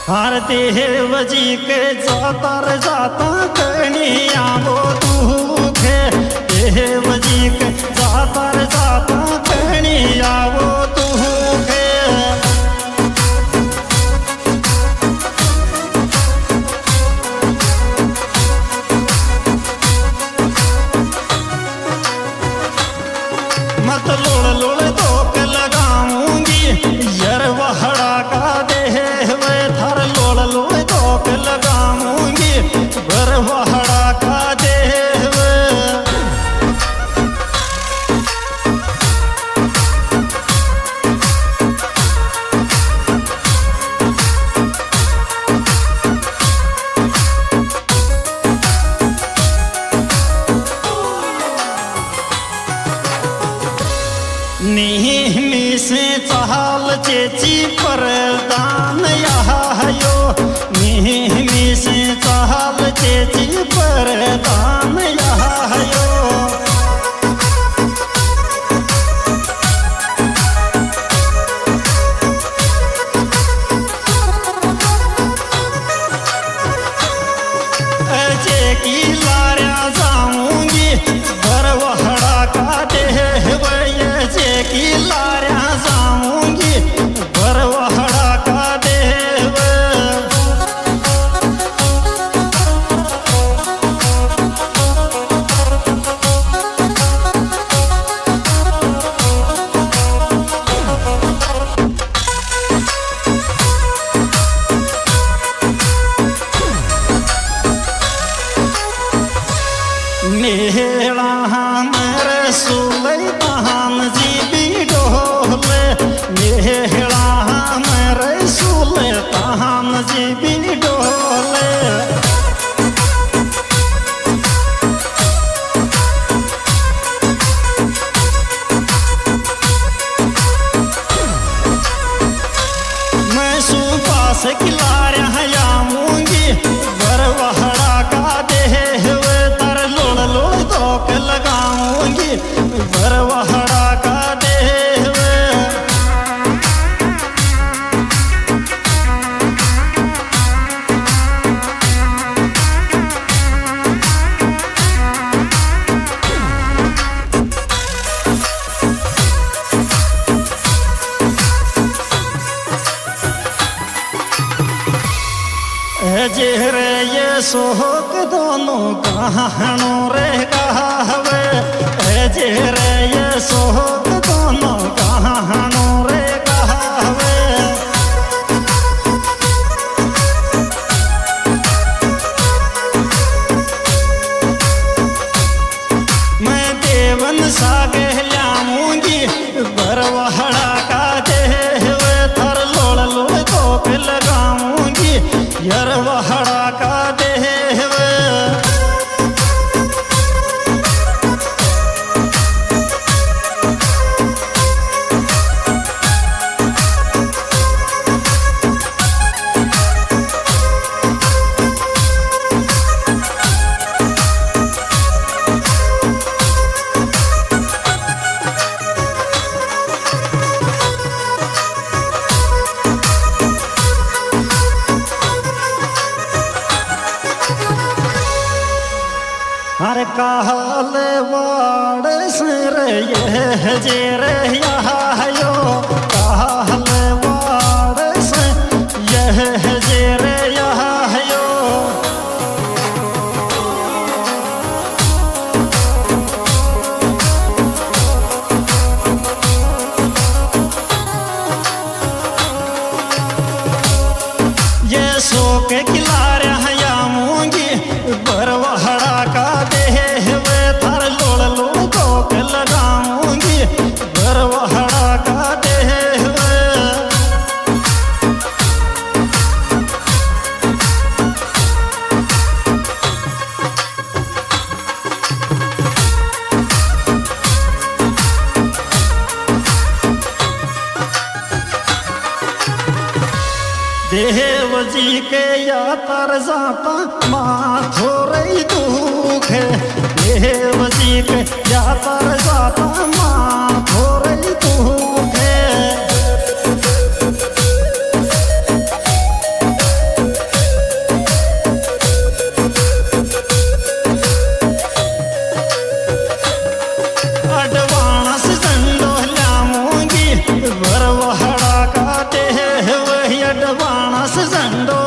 हर देव जी के जाता कनिया वो दुखे, देव जी के जाता कनिया वो दुखे। मत लोड़ लोड़ धोक लगाऊंगी यार वहड़ा का देह वे थर लोड़ लोड़ धोक लगाऊंगी वर वहड़ा का देह वे। निहमी से चाल चेची परदान यो, निहमी से चाल चेची परदान यो। अजे की लारिया जाऊंगी बर वहड़ा का देह की लारिया जाऊंगी बर वहड़ा का देव। मेला हमर सुल्तान जी भी डोले, मेला हमर सुल्तान जी भी डोले। मैं सुबह से किलारिया आऊंगी बर वहड़ा का देह तर लोड़ लोड़ धोक लगाऊंगी बर वहड़ा का देह। जे रे ये सोहक दोनों कहानों रे गावे, जे रे ये सोहक दोनों कहानों रे गावे। मैं देवन सागे लाऊंगी बर वहड़ा का देह थर लोड़ लोड़ धोक लगाऊंगी यार वहड़ा का देह। हर काल वाड़ सर यह जे रे यो, काल वाड़ से यह जे रे यो। ये सो के किलारिया आऊंगी बर वहड़ा का देह थर लोड़ लोड़ धोक लगाऊंगी बर वहड़ा का देह। देव जी के यातर जाता माथो रही दुख है, देव जी के यातर जाता माथो रही दुख है। झंडो